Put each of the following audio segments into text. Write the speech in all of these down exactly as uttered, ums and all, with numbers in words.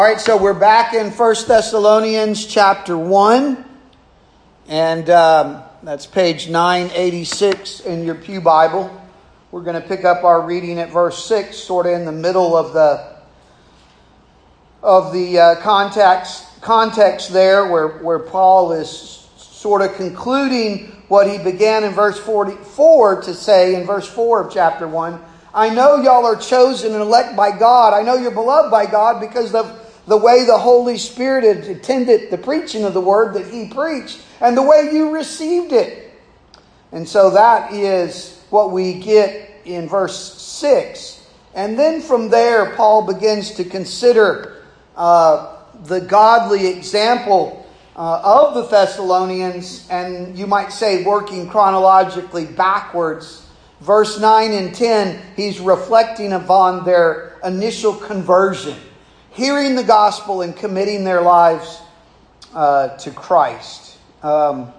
All right, so we're back in First Thessalonians chapter one, and um, that's page nine eighty-six in your Pew Bible. We're going to pick up our reading at verse six, sort of in the middle of the of the uh, context context there, where where Paul is sort of concluding what he began in verse forty-four to say in verse four of chapter one. I know y'all are chosen and elect by God. I know you're beloved by God because of the way the Holy Spirit had attended the preaching of the word that he preached and the way you received it. And so that is what we get in verse six. And then from there, Paul begins to consider uh, the godly example uh, of the Thessalonians, and you might say working chronologically backwards. Verse nine and ten, he's reflecting upon their initial conversion, hearing the gospel and committing their lives uh, to Christ. Um,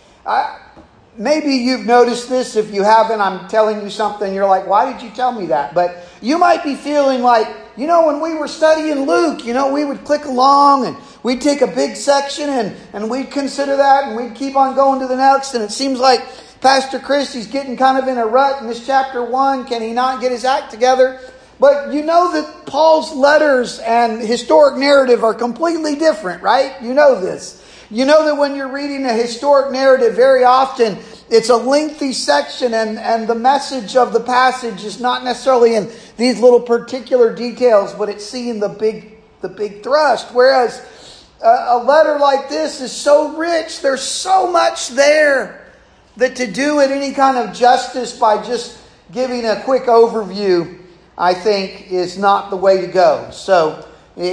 I, maybe you've noticed this. If you haven't, I'm telling you something. You're like, why did you tell me that? But you might be feeling like, you know, when we were studying Luke, you know, we would click along and we'd take a big section and, and we'd consider that and we'd keep on going to the next. And it seems like Pastor Chris, he's getting kind of in a rut in this chapter one. Can he not get his act together? But you know that Paul's letters and historic narrative are completely different, right? You know this. You know that when you're reading a historic narrative, very often it's a lengthy section and, and the message of the passage is not necessarily in these little particular details, but it's seeing the big, the big thrust. Whereas a, a letter like this is so rich, there's so much there that to do it any kind of justice by just giving a quick overview, I think, is not the way to go. So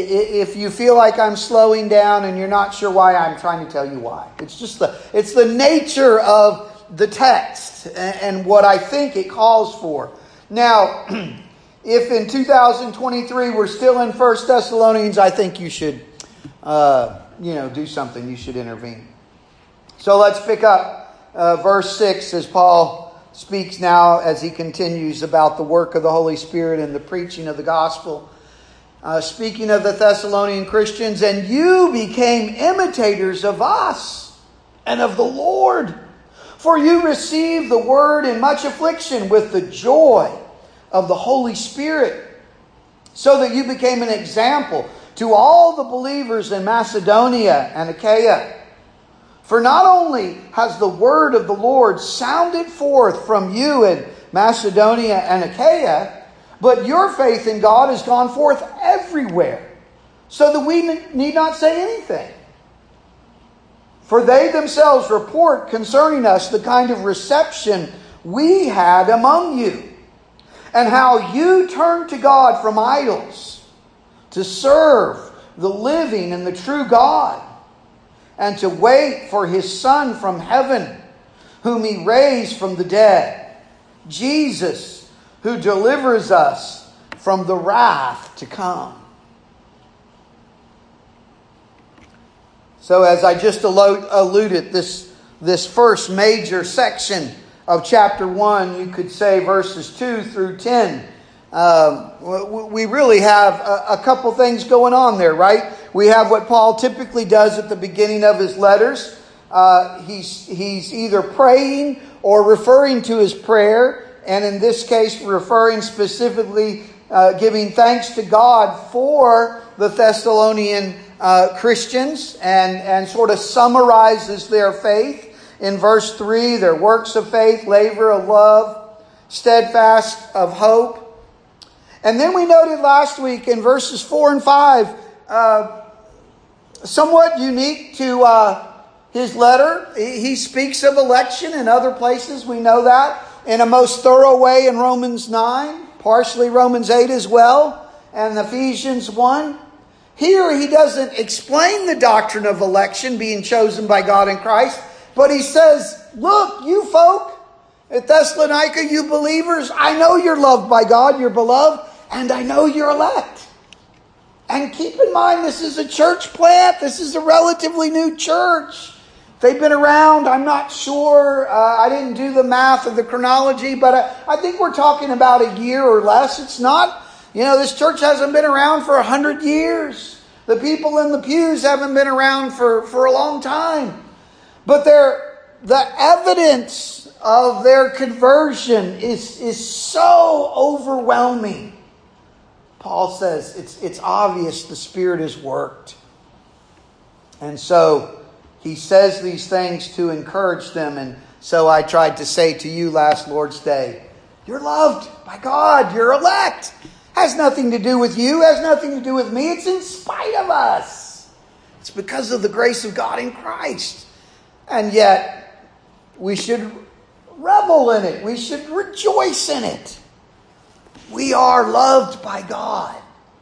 if you feel like I'm slowing down and you're not sure why, I'm trying to tell you why. It's just the it's the nature of the text and what I think it calls for. Now, if in two thousand twenty-three we're still in First Thessalonians, I think you should, uh, you know, do something. You should intervene. So let's pick up uh, verse six as Paul speaks now as he continues about the work of the Holy Spirit and the preaching of the gospel. Uh, speaking of the Thessalonian Christians, and you became imitators of us and of the Lord, for you received the word in much affliction with the joy of the Holy Spirit, so that you became an example to all the believers in Macedonia and Achaia. For not only has the word of the Lord sounded forth from you in Macedonia and Achaia, but your faith in God has gone forth everywhere, so that we need not say anything. For they themselves report concerning us the kind of reception we had among you, and how you turned to God from idols to serve the living and the true God, and to wait for His Son from heaven, whom He raised from the dead, Jesus, who delivers us from the wrath to come. So as I just alluded, this, this first major section of chapter one, you could say verses two through ten, Um, we really have a, a couple things going on there, right? We have what Paul typically does at the beginning of his letters. Uh, he's, he's either praying or referring to his prayer, and in this case, referring specifically, uh, giving thanks to God for the Thessalonian uh, Christians, and, and sort of summarizes their faith in verse three, their works of faith, labor of love, steadfast of hope. And then we noted last week in verses four and five, uh, somewhat unique to uh, his letter. He speaks of election in other places. We know that in a most thorough way in Romans nine, partially Romans eight as well, and Ephesians one. Here he doesn't explain the doctrine of election being chosen by God in Christ, but he says, look, you folk at Thessalonica, you believers, I know you're loved by God, you're beloved, and I know you're elect. And keep in mind, this is a church plant. This is a relatively new church. They've been around, I'm not sure. Uh, I didn't do the math of the chronology, but I, I think we're talking about a year or less. It's not, you know, this church hasn't been around for a hundred years. The people in the pews haven't been around for, for a long time. But they're, the evidence of their conversion is, is so overwhelming. Paul says it's, it's obvious the Spirit has worked. And so he says these things to encourage them. And so I tried to say to you last Lord's Day, you're loved by God. You're elect. Has nothing to do with you. Has nothing to do with me. It's in spite of us. It's because of the grace of God in Christ. And yet, we should revel in it. We should rejoice in it. We are loved by God.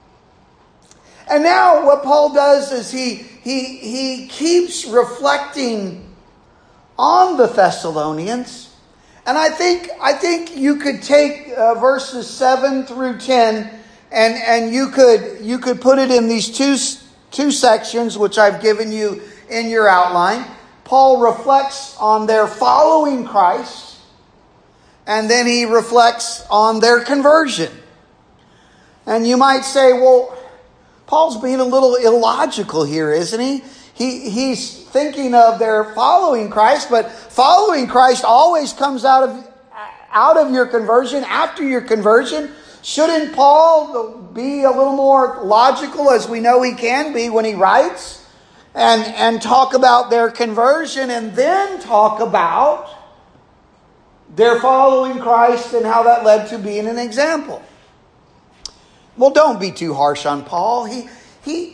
And now what Paul does is he, he, he keeps reflecting on the Thessalonians. And I think I think you could take uh, verses seven through ten, and and you could you could put it in these two two sections, which I've given you in your outline. Paul reflects on their following Christ, and then he reflects on their conversion. And you might say, well, Paul's being a little illogical here, isn't he? He he's thinking of their following Christ, but following Christ always comes out of out of your conversion, after your conversion. Shouldn't Paul be a little more logical, as we know he can be when he writes, and and talk about their conversion and then talk about their following Christ and how that led to being an example? Well, don't be too harsh on Paul. He he.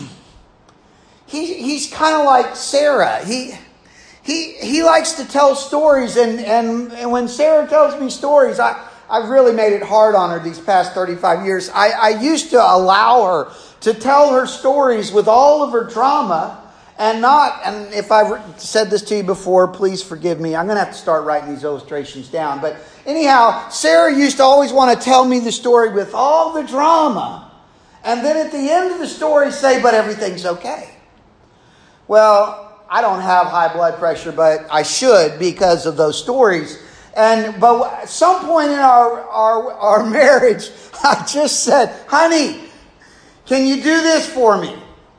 He, he's kind of like Sarah. He he he likes to tell stories, and, and, and when Sarah tells me stories, I, I've really made it hard on her these past thirty-five years. I, I used to allow her to tell her stories with all of her drama, and not, and if I've said this to you before, please forgive me. I'm going to have to start writing these illustrations down. But anyhow, Sarah used to always want to tell me the story with all the drama, and then at the end of the story say, but everything's okay. Well, I don't have high blood pressure, but I should because of those stories. And but at some point in our, our, our marriage, I just said, honey, can you do this for me?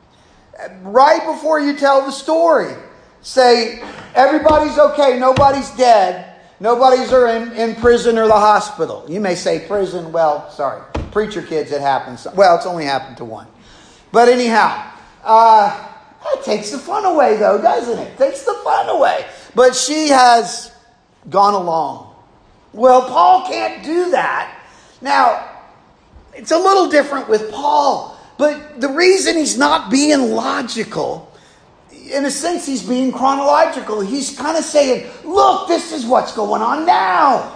Right before you tell the story, say, everybody's okay, nobody's dead, nobody's are in, in prison or the hospital. You may say prison, well, sorry, preacher kids, it happens. Well, it's only happened to one. But anyhow, uh... that takes the fun away, though, doesn't it? Takes the fun away. But she has gone along. Well, Paul can't do that. Now, it's a little different with Paul. But the reason he's not being logical, in a sense, he's being chronological. He's kind of saying, look, this is what's going on now.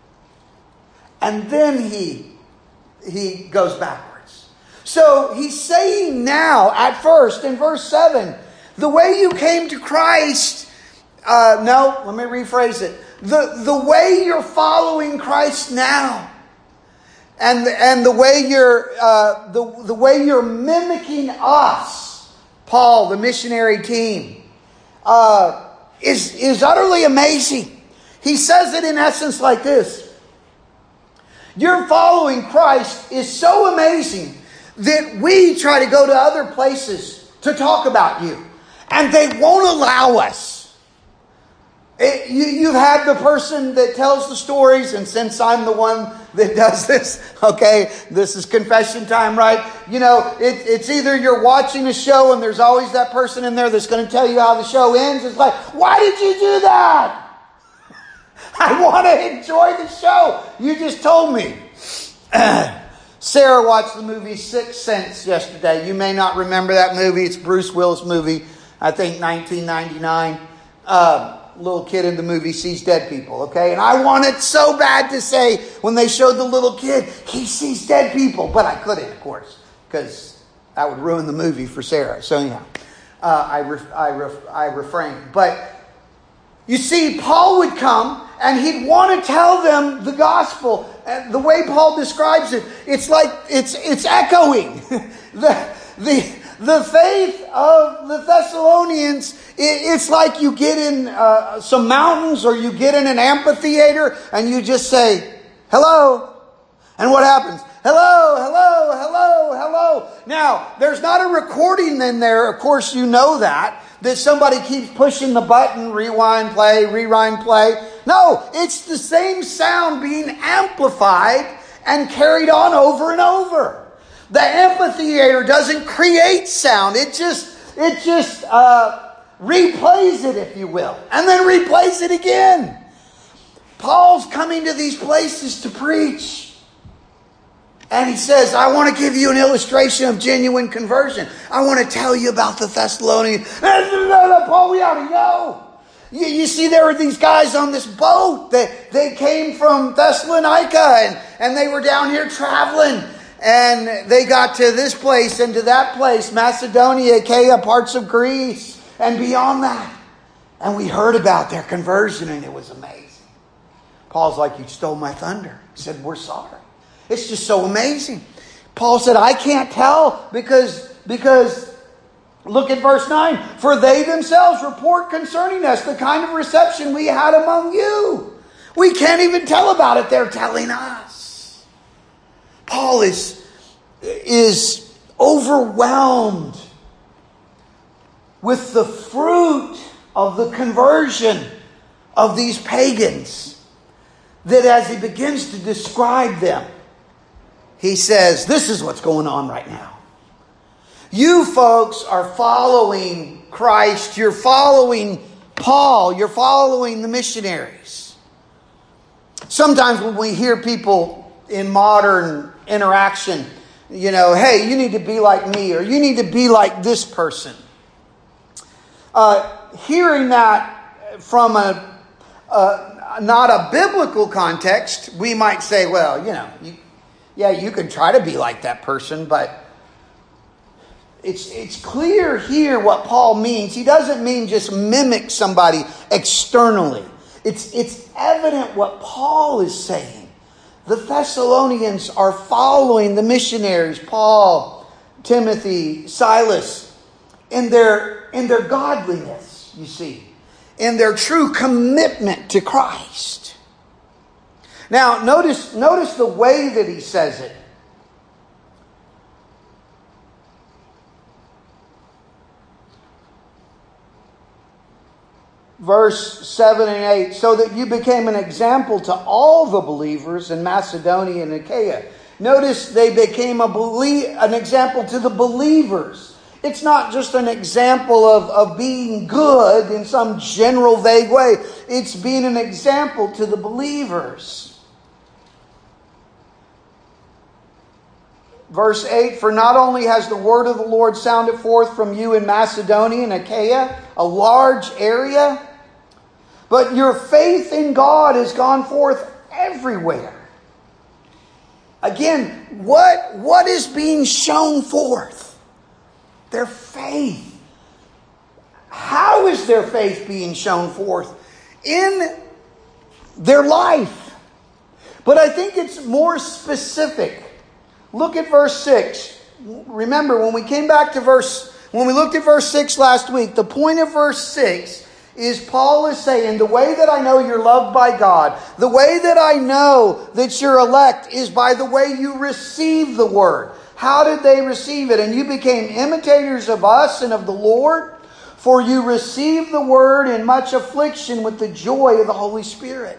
And then he, he goes backwards. So he's saying now, at first, in verse seven, the way you came to Christ, uh, no, let me rephrase it. The, the way you're following Christ now, and, and the way you're uh, the, the way you're mimicking us, Paul, the missionary team, uh, is, is utterly amazing. He says it in essence like this. Your following Christ is so amazing that we try to go to other places to talk about you, and they won't allow us. It, you, you've had the person that tells the stories, and since I'm the one that does this, okay, this is confession time, right? You know, it, it's either you're watching a show and there's always that person in there that's going to tell you how the show ends. It's like, why did you do that? I want to enjoy the show. You just told me. Sarah watched the movie Sixth Sense yesterday. You may not remember that movie. It's Bruce Willis' movie, I think nineteen ninety-nine. Uh, little kid in the movie sees dead people, okay? And I wanted so bad to say, when they showed the little kid, he sees dead people. But I couldn't, of course, because that would ruin the movie for Sarah. So anyhow, uh, I, ref- I, ref- I refrained. But you see, Paul would come and he'd want to tell them the gospel. And the way Paul describes it, it's like it's it's echoing. the the the faith of the Thessalonians, it, it's like you get in uh, some mountains or you get in an amphitheater and you just say, hello. And what happens? Hello, hello, hello, hello. Now, there's not a recording in there. Of course, you know that. That somebody keeps pushing the button, rewind, play, rewind, play. No, it's the same sound being amplified and carried on over and over. The amphitheater doesn't create sound. It just, it just uh, replays it, if you will. And then replays it again. Paul's coming to these places to preach. And he says, I want to give you an illustration of genuine conversion. I want to tell you about the Thessalonians. No, no, no, Paul, we already know. You, you see, there were these guys on this boat. They, they came from Thessalonica and, and they were down here traveling. And they got to this place and to that place, Macedonia, Achaia, parts of Greece, and beyond that. And we heard about their conversion and it was amazing. Paul's like, you stole my thunder. He said, we're sorry. It's just so amazing. Paul said, I can't tell because, because look at verse nine. For they themselves report concerning us the kind of reception we had among you. We can't even tell about it. They're telling us. Paul is, is overwhelmed with the fruit of the conversion of these pagans. That as he begins to describe them, he says, this is what's going on right now. You folks are following Christ. You're following Paul. You're following the missionaries. Sometimes when we hear people in modern interaction, you know, hey, you need to be like me, or you need to be like this person. Uh, hearing that from a, a not a biblical context, we might say, well, you know, you, yeah, you can try to be like that person, but it's it's clear here what Paul means. He doesn't mean just mimic somebody externally. It's it's evident what Paul is saying. The Thessalonians are following the missionaries, Paul, Timothy, Silas, in their in their godliness, you see, in their true commitment to Christ. Now, notice, notice the way that he says it. Verse seven and eight, so that you became an example to all the believers in Macedonia and Achaia. Notice they became a belie- an example to the believers. It's not just an example of, of being good in some general vague way. It's being an example to the believers. Verse eight, for not only has the word of the Lord sounded forth from you in Macedonia and Achaia, a large area, but your faith in God has gone forth everywhere. Again, what, what is being shown forth? Their faith. How is their faith being shown forth? In their life. But I think it's more specific. Look at verse six. Remember, when we came back to verse, when we looked at verse six last week, the point of verse six is Paul is saying, the way that I know you're loved by God, the way that I know that you're elect is by the way you receive the word. How did they receive it? And you became imitators of us and of the Lord, for you received the word in much affliction with the joy of the Holy Spirit.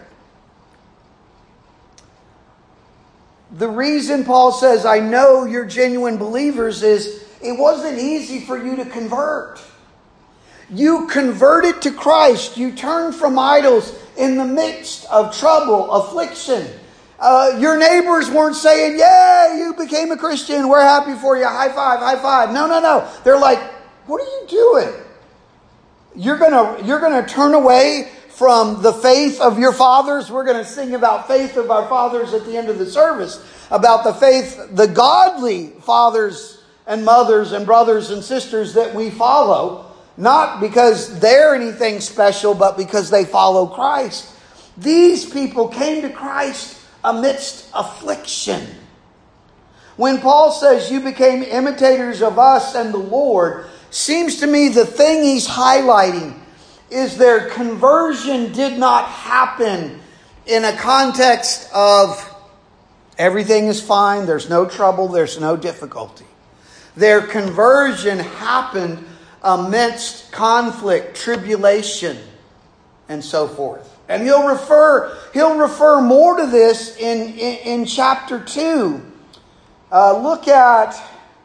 The reason Paul says, I know you're genuine believers, is it wasn't easy for you to convert. You converted to Christ. You turned from idols in the midst of trouble, affliction. Uh, your neighbors weren't saying, yeah, you became a Christian. We're happy for you. High five, high five. No, no, no. They're like, what are you doing? You're gonna, you're gonna turn away from the faith of your fathers. We're going to sing about faith of our fathers at the end of the service. About the faith, the godly fathers and mothers and brothers and sisters that we follow. Not because they're anything special, but because they follow Christ. These people came to Christ amidst affliction. When Paul says you became imitators of us and the Lord, seems to me the thing he's highlighting is their conversion did not happen in a context of Everything is fine. There's no trouble. There's no difficulty. Their conversion happened amidst conflict, tribulation, and so forth. And he'll refer, he'll refer more to this in, in, in chapter two. Uh, look at,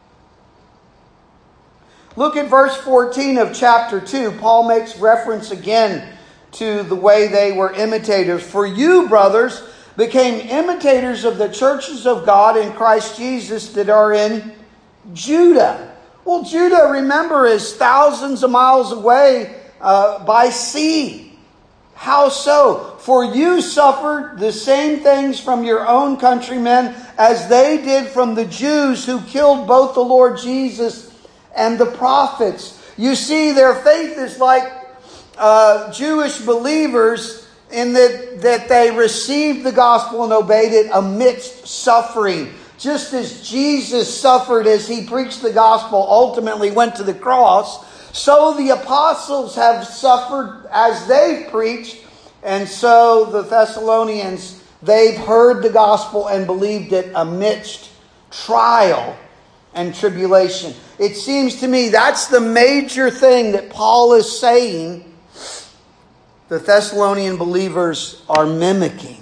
look at verse fourteen of chapter two. Paul makes reference again to the way they were imitators. For you, brothers, became imitators of the churches of God in Christ Jesus that are in Judah. Well, Judah, remember, is thousands of miles away uh, by sea. How so? For you suffered the same things from your own countrymen as they did from the Jews who killed both the Lord Jesus and the prophets. You see, their faith is like uh, Jewish believers in that, that they received the gospel and obeyed it amidst suffering. Just as Jesus suffered as he preached the gospel, ultimately went to the cross, so the apostles have suffered as they preached, and so the Thessalonians, they've heard the gospel and believed it amidst trial and tribulation. It seems to me that's the major thing that Paul is saying the Thessalonian believers are mimicking.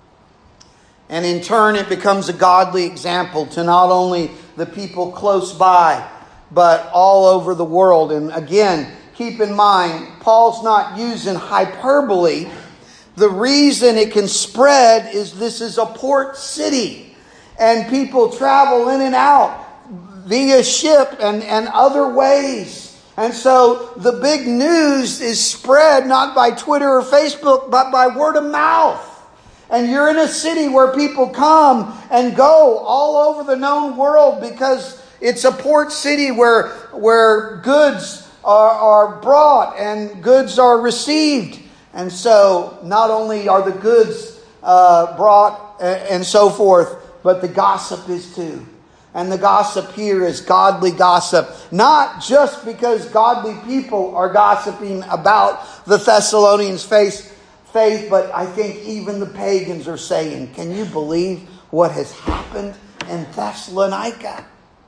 And in turn, it becomes a godly example to not only the people close by, but all over the world. And again, keep in mind, Paul's not using hyperbole. The reason it can spread is this is a port city. And people travel in and out via ship and, and other ways. And so the big news is spread not by Twitter or Facebook, but by word of mouth. And you're in a city where people come and go all over the known world because it's a port city where, where goods are, are brought and goods are received. And so not only are the goods uh, brought and so forth, but the gossip is too. And the gossip here is godly gossip. Not just because godly people are gossiping about the Thessalonians' faith, faith, but I think even the pagans are saying, can you believe what has happened in Thessalonica?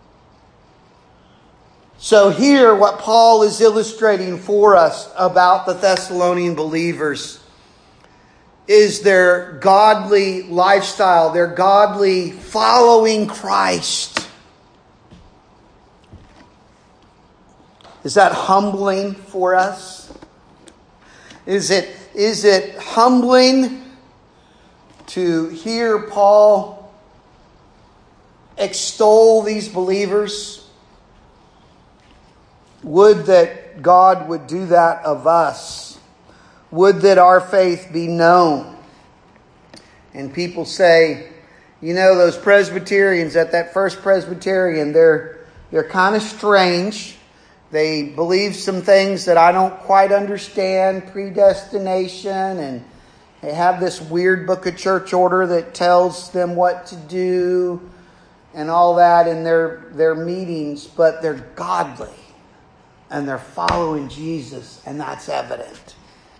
So here, what Paul is illustrating for us about the Thessalonian believers is their godly lifestyle, their godly following Christ. Is that humbling for us? Is it, is it humbling to hear Paul extol these believers? Would that God would do that of us. Would that our faith be known. And people say, you know, those Presbyterians at that First Presbyterian, they're they're kind of strange. They believe some things that I don't quite understand, predestination, and they have this weird book of church order that tells them what to do and all that in their, their meetings, but they're godly and they're following Jesus, and that's evident.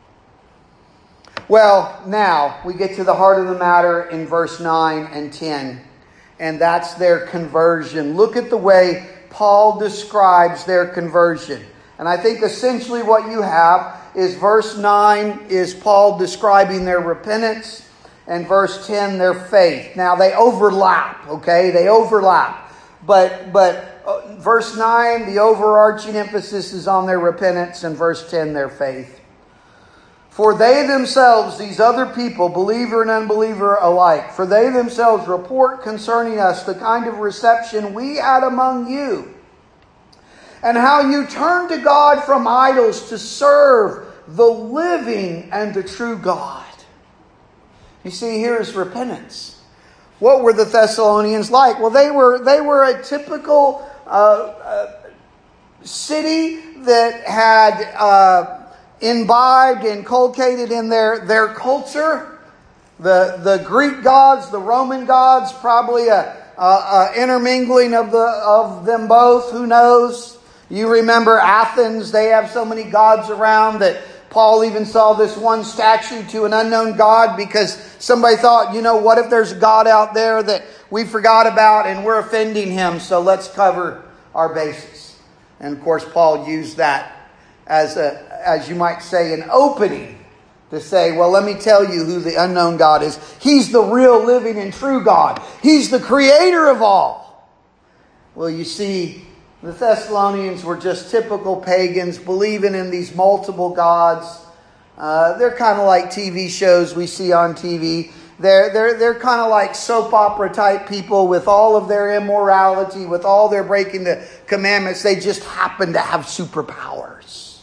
Well, now we get to the heart of the matter in verse nine and ten, and that's their conversion. Look at the way Paul describes their conversion. And I think essentially what you have is verse nine is Paul describing their repentance, and verse ten their faith. Now they overlap, okay? They overlap. But but uh, verse nine, the overarching emphasis is on their repentance, and verse ten their faith. For they themselves, these other people, believer and unbeliever alike, for they themselves report concerning us the kind of reception we had among you, and how you turned to God from idols to serve the living and the true God. You see, here is repentance. What were the Thessalonians like? Well, they were they were a typical uh, uh, city that had Uh, imbibed, inculcated in their, their culture. The, the Greek gods, the Roman gods, probably a, a, a intermingling of, the, of them both. Who knows? You remember Athens, they have so many gods around that Paul even saw this one statue to an unknown god because somebody thought, you know, what if there's a god out there that we forgot about and we're offending him, so let's cover our bases. And of course, Paul used that as a, as you might say, an opening to say, well, let me tell you who the unknown God is. He's the real, living, and true God. He's the creator of all. Well, you see, the Thessalonians were just typical pagans, believing in these multiple gods. Uh, they're kind of like T V shows we see on T V. They're, they're, they're kind of like soap opera type people with all of their immorality, with all their breaking the commandments. They just happen to have superpowers.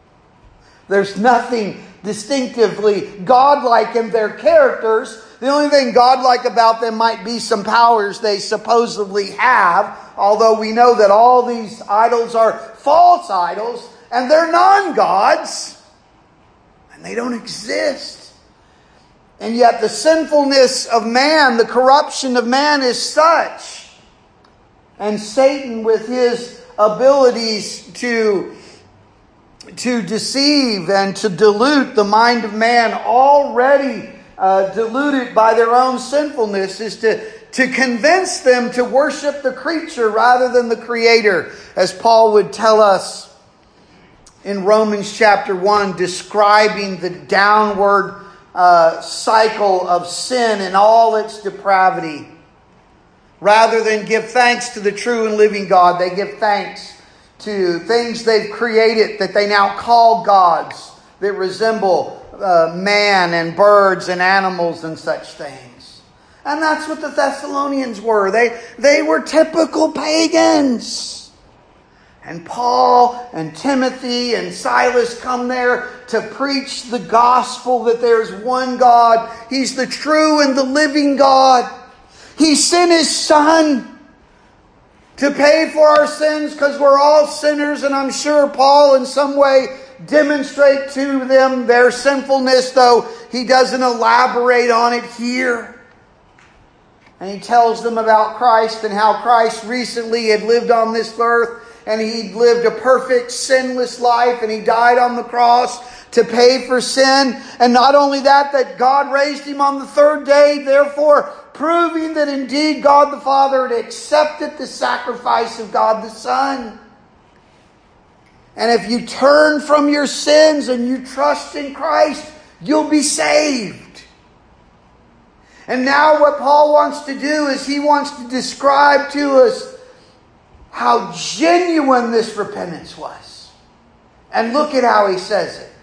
There's nothing distinctively godlike in their characters. The only thing godlike about them might be some powers they supposedly have, although we know that all these idols are false idols and they're non-gods and they don't exist. And yet the sinfulness of man, the corruption of man is such, and Satan with his abilities to to deceive and to dilute the mind of man, already uh, diluted by their own sinfulness, is to, to convince them to worship the creature rather than the Creator. As Paul would tell us in Romans chapter one, describing the downward uh, cycle of sin and all its depravity. Rather than give thanks to the true and living God, they give thanks to things they've created that they now call gods, that resemble uh, man and birds and animals and such things. And that's what the Thessalonians were. They, they were typical pagans. And Paul and Timothy and Silas come there to preach the gospel that there's one God. He's the true and the living God. He sent His Son to pay for our sins because we're all sinners. And I'm sure Paul in some way demonstrate to them their sinfulness, though he doesn't elaborate on it here. And he tells them about Christ and how Christ recently had lived on this earth and he'd lived a perfect sinless life and he died on the cross to pay for sin. And not only that, that God raised him on the third day, therefore proving that indeed God the Father had accepted the sacrifice of God the Son. And if you turn from your sins and you trust in Christ, you'll be saved. And now what Paul wants to do is he wants to describe to us how genuine this repentance was. And look at how he says it.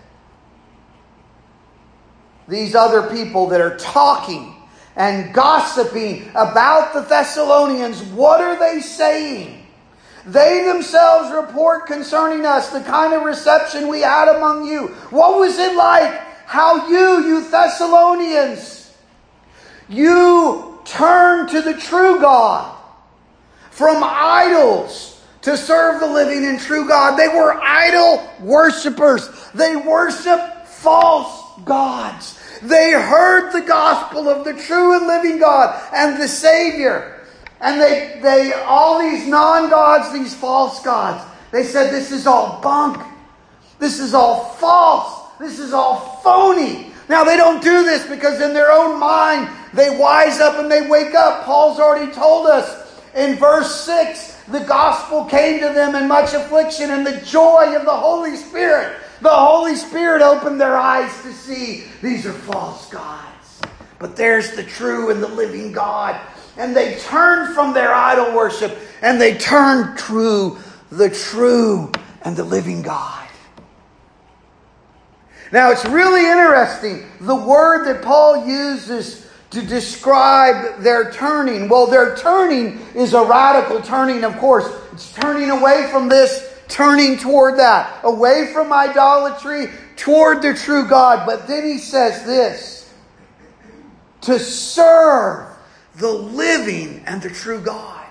These other people that are talking and gossiping about the Thessalonians, what are they saying? They themselves report concerning us the kind of reception we had among you. What was it like? How you, you Thessalonians, you turned to the true God from idols to serve the living and true God. They were idol worshipers. They worshiped false gods. They heard the gospel of the true and living God and the Savior. And they, they all these non-gods, these false gods, they said this is all bunk. This is all false. This is all phony. Now they don't do this because in their own mind they wise up and they wake up. Paul's already told us in verse six, the gospel came to them in much affliction and the joy of the Holy Spirit. The Holy Spirit opened their eyes to see these are false gods. But there's the true and the living God. And they turned from their idol worship and they turned to the true and the living God. Now it's really interesting. The word that Paul uses to describe their turning. Well, their turning is a radical turning, of course. It's turning away from this, turning toward that. Away from idolatry, toward the true God. But then he says this. To serve the living and the true God.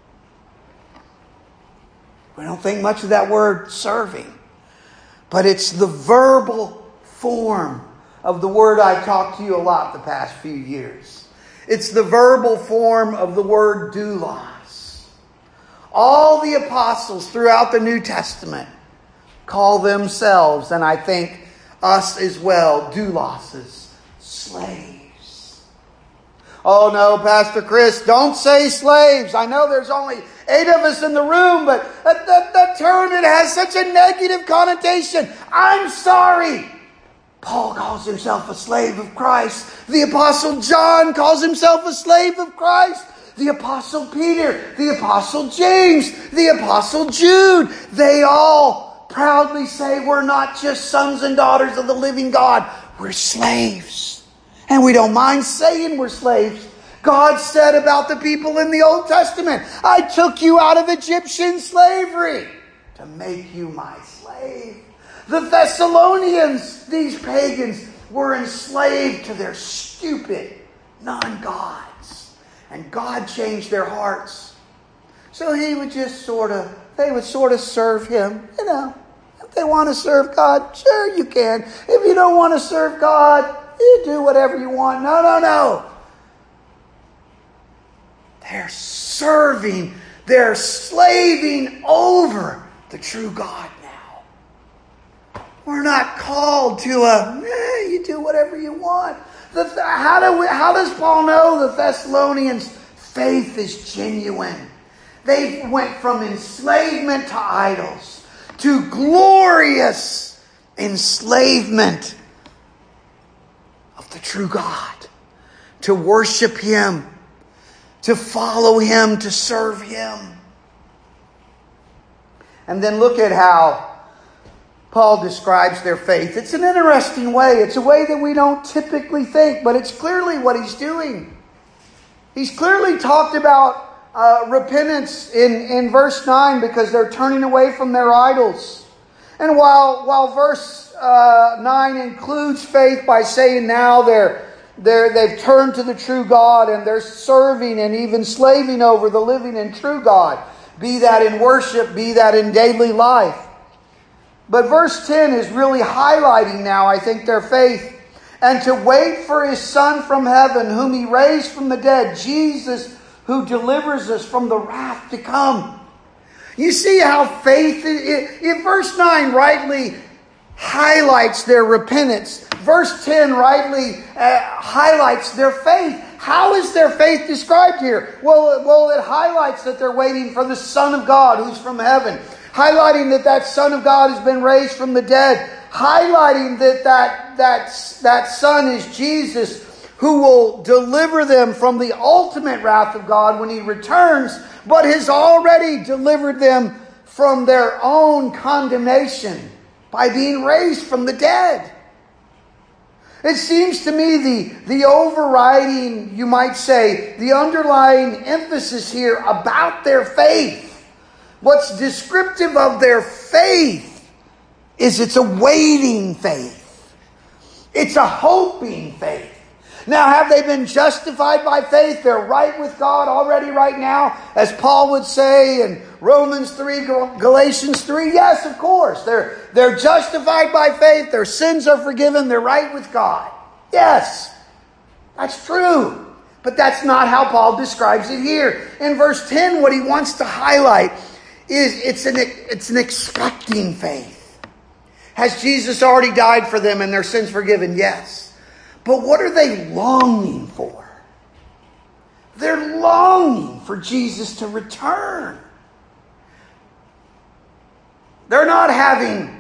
We don't think much of that word serving. But it's the verbal form of the word I've talked to you a lot the past few years. It's the verbal form of the word doulos. All the apostles throughout the New Testament call themselves, and I think us as well, douloses, slaves. Oh no, Pastor Chris, don't say slaves. I know there's only eight of us in the room, but that, that, that term, it has such a negative connotation. I'm sorry. Paul calls himself a slave of Christ. The Apostle John calls himself a slave of Christ. The Apostle Peter, the Apostle James, the Apostle Jude, they all proudly say we're not just sons and daughters of the living God. We're slaves. And we don't mind saying we're slaves. God said about the people in the Old Testament, I took you out of Egyptian slavery to make you my slave. The Thessalonians, these pagans, were enslaved to their stupid non-gods. And God changed their hearts. So he would just sort of, they would sort of serve him. You know, if they want to serve God, sure you can. If you don't want to serve God, you do whatever you want. No, no, no. They're serving, they're slaving over the true God now. We're not called to a, eh, you do whatever you want. The, how, do we, how does Paul know the Thessalonians' faith is genuine? They went from enslavement to idols to glorious enslavement of the true God. To worship Him. To follow Him. To serve Him. And then look at how Paul describes their faith. It's an interesting way. It's a way that we don't typically think, but it's clearly what he's doing. He's clearly talked about uh, repentance in, in verse nine because they're turning away from their idols. And while while verse uh, nine includes faith by saying now they're, they're, they've turned to the true God and they're serving and even slaving over the living and true God, be that in worship, be that in daily life. But verse ten is really highlighting now, I think, their faith. And to wait for His Son from heaven, whom He raised from the dead, Jesus, who delivers us from the wrath to come. You see how faith, if verse nine rightly highlights their repentance, verse ten rightly uh, highlights their faith. How is their faith described here? Well, well, it highlights that they're waiting for the Son of God who's from heaven. Highlighting that that Son of God has been raised from the dead. Highlighting that that, that that Son is Jesus, who will deliver them from the ultimate wrath of God when He returns, but has already delivered them from their own condemnation by being raised from the dead. It seems to me the, the overriding, you might say, the underlying emphasis here about their faith, what's descriptive of their faith, is it's a waiting faith. It's a hoping faith. Now, have they been justified by faith? They're right with God already right now, as Paul would say in Romans three, Galatians three. Yes, of course. They're, they're justified by faith. Their sins are forgiven. They're right with God. Yes, that's true. But that's not how Paul describes it here. In verse ten, what he wants to highlight is it's an, it's an expecting faith. Has Jesus already died for them and their sins forgiven? Yes. But what are they longing for? They're longing for Jesus to return. They're not having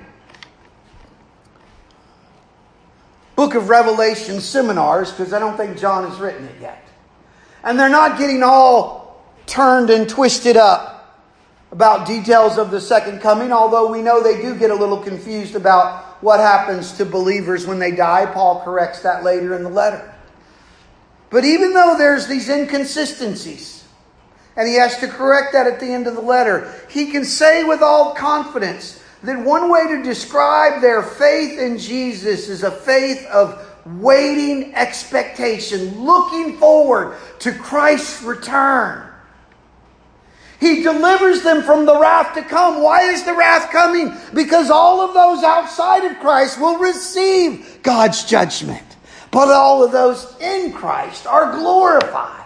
Book of Revelation seminars, because I don't think John has written it yet. And they're not getting all turned and twisted up about details of the second coming, although we know they do get a little confused about what happens to believers when they die. Paul corrects that later in the letter. But even though there's these inconsistencies, and he has to correct that at the end of the letter, he can say with all confidence that one way to describe their faith in Jesus is a faith of waiting expectation, looking forward to Christ's return. He delivers them from the wrath to come. Why is the wrath coming? Because all of those outside of Christ will receive God's judgment. But all of those in Christ are glorified.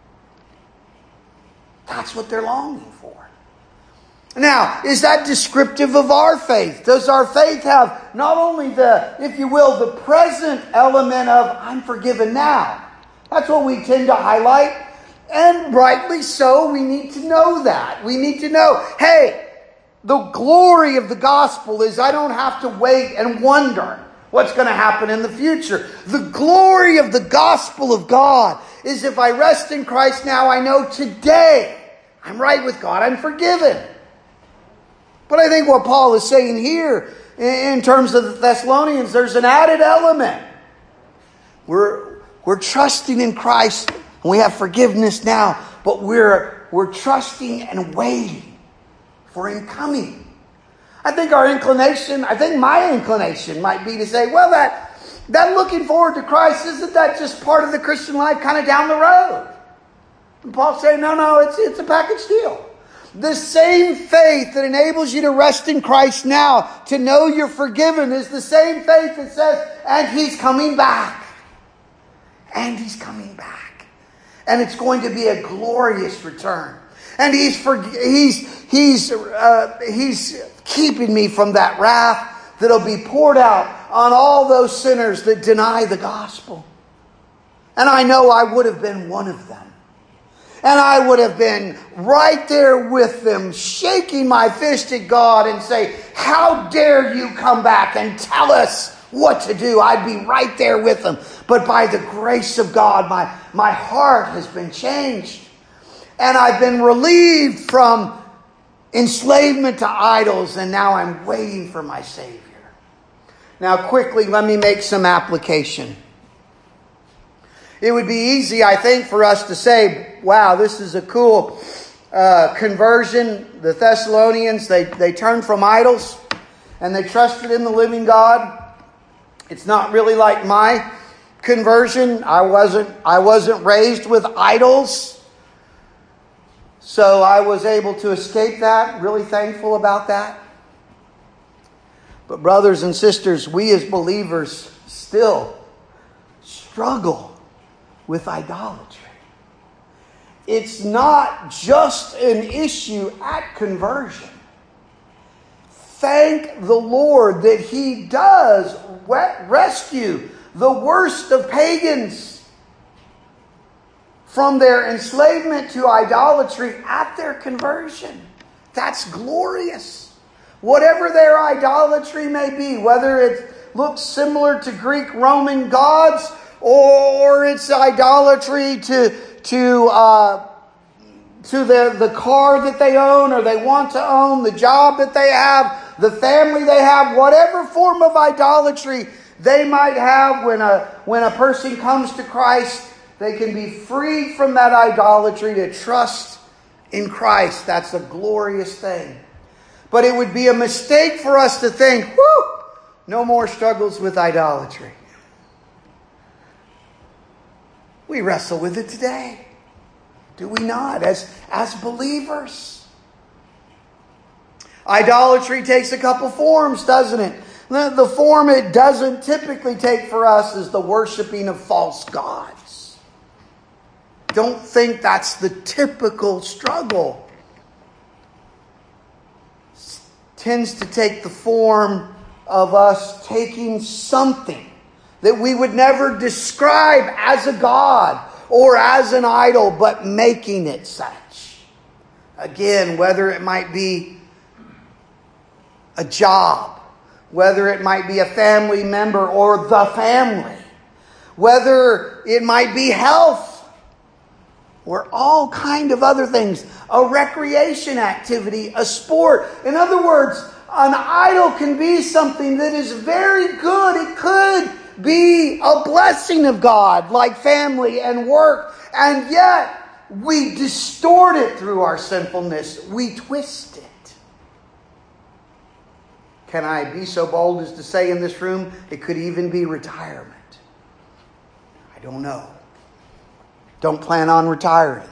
That's what they're longing for. Now, is that descriptive of our faith? Does our faith have not only the, if you will, the present element of I'm forgiven now, That's what we tend to highlight. And rightly so, we need to know that. We need to know, hey, the glory of the gospel is I don't have to wait and wonder what's going to happen in the future. The glory of the gospel of God is if I rest in Christ now, I know today I'm right with God. I'm forgiven. But I think what Paul is saying here in terms of the Thessalonians, there's an added element. We're, we're trusting in Christ and we have forgiveness now, but we're, we're trusting and waiting for Him coming. I think our inclination, I think my inclination might be to say, well, that, that looking forward to Christ, isn't that just part of the Christian life kind of down the road? And Paul's saying, no, no, it's, it's a package deal. The same faith that enables you to rest in Christ now, to know you're forgiven, is the same faith that says, and He's coming back. And He's coming back. And it's going to be a glorious return. And He's for, He's He's uh, He's keeping me from that wrath that'll be poured out on all those sinners that deny the gospel. And I know I would have been one of them. And I would have been right there with them, shaking my fist at God and say, how dare you come back and tell us what to do? I'd be right there with them. But by the grace of God, my, my heart has been changed. And I've been relieved from enslavement to idols, and now I'm waiting for my Savior. Now quickly, let me make some application. It would be easy, I think, for us to say, wow, this is a cool uh, conversion. The Thessalonians, they, they turned from idols and they trusted in the living God. It's not really like my conversion. I wasn't, I wasn't raised with idols. So I was able to escape that. Really thankful about that. But brothers and sisters, we as believers still struggle with idolatry. It's not just an issue at conversion. Thank the Lord that He does rescue the worst of pagans from their enslavement to idolatry at their conversion. That's glorious. Whatever their idolatry may be, whether it looks similar to Greek Roman gods, or it's idolatry to to uh, to the, the car that they own or they want to own, the job that they have, the family they have, whatever form of idolatry they might have, when a when a person comes to Christ, they can be freed from that idolatry to trust in Christ. That's a glorious thing. But it would be a mistake for us to think, whoo, no more struggles with idolatry. We wrestle with it today. Do we not? As, as believers. Idolatry takes a couple forms, doesn't it? The, the form it doesn't typically take for us is the worshiping of false gods. Don't think that's the typical struggle. It tends to take the form of us taking something that we would never describe as a god or as an idol, but making it such. Again, whether it might be a job, whether it might be a family member or the family, whether it might be health, or all kind of other things, a recreation activity, a sport. In other words, an idol can be something that is very good. It could be a blessing of God, like family and work, and yet we distort it through our sinfulness. We twist it. Can I be so bold as to say in this room, it could even be retirement? I don't know. Don't plan on retiring.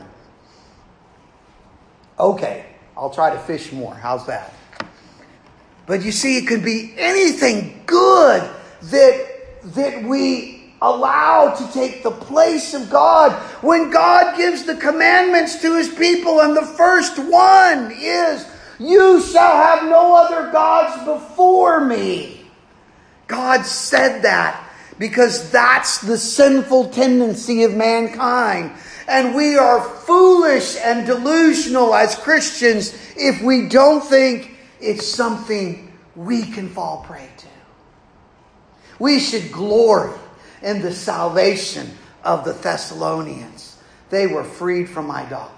Okay, I'll try to fish more. How's that? But you see, it could be anything good that that we allow to take the place of God. When God gives the commandments to His people, and the first one is, you shall have no other gods before me. God said that because that's the sinful tendency of mankind. And we are foolish and delusional as Christians if we don't think it's something we can fall prey to. We should glory in the salvation of the Thessalonians. They were freed from idolatry.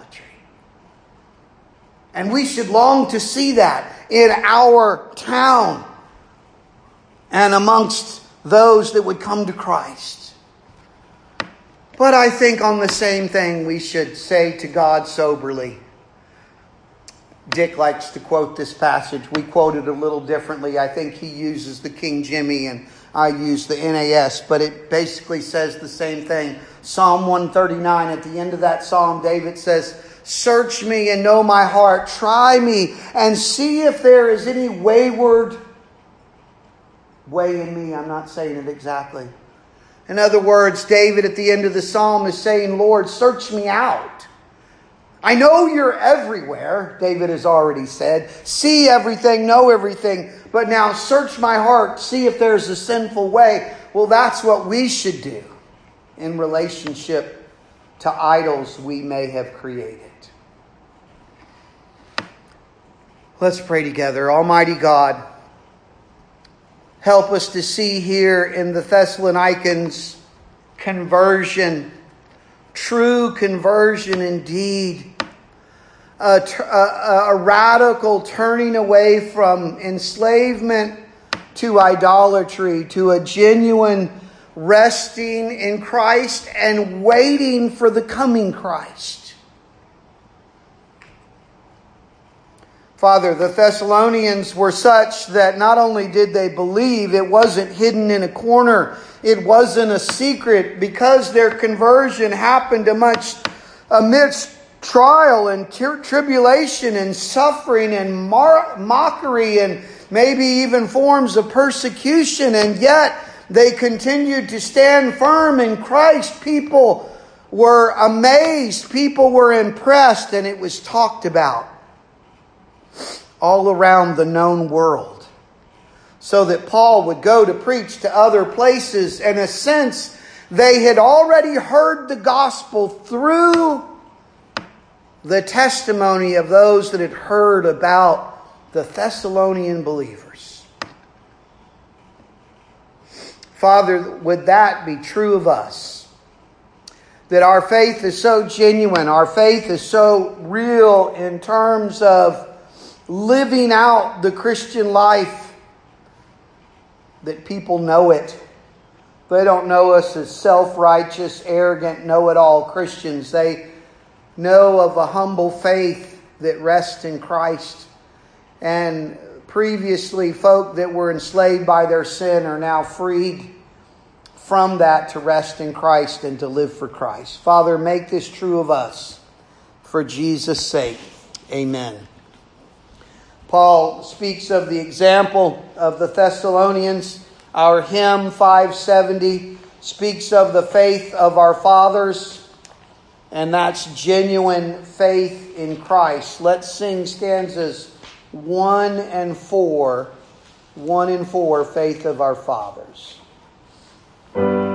And we should long to see that in our town and amongst those that would come to Christ. But I think on the same thing we should say to God soberly. Dick likes to quote this passage. We quote it a little differently. I think he uses the King Jimmy and I use the N A S. But it basically says the same thing. Psalm one thirty-nine, at the end of that psalm, David says, "Search me and know my heart. Try me and see if there is any wayward way in me." I'm not saying it exactly. In other words, David at the end of the psalm is saying, "Lord, search me out. I know you're everywhere," David has already said. "See everything, know everything. But now search my heart, see if there's a sinful way." Well, that's what we should do in relationship to idols we may have created. Let's pray together. Almighty God, help us to see here in the Thessalonians conversion, true conversion indeed. A, a, a radical turning away from enslavement to idolatry, to a genuine resting in Christ and waiting for the coming Christ. Father, the Thessalonians were such that not only did they believe, it wasn't hidden in a corner, it wasn't a secret, because their conversion happened amidst, amidst trial and tri- tribulation and suffering and mar- mockery and maybe even forms of persecution, and yet they continued to stand firm in Christ. People were amazed, people were impressed, and it was talked about all around the known world. So that Paul would go to preach to other places. In a sense, they had already heard the gospel through the testimony of those that had heard about the Thessalonian believers. Father, would that be true of us? That our faith is so genuine, our faith is so real in terms of living out the Christian life, that people know it. They don't know us as self-righteous, arrogant, know-it-all Christians. They know of a humble faith that rests in Christ. And previously, folk that were enslaved by their sin are now freed from that to rest in Christ and to live for Christ. Father, make this true of us. For Jesus' sake, amen. Paul speaks of the example of the Thessalonians. Our hymn five seventy speaks of the faith of our fathers, and that's genuine faith in Christ. Let's sing stanzas one and four. One and four, faith of our fathers.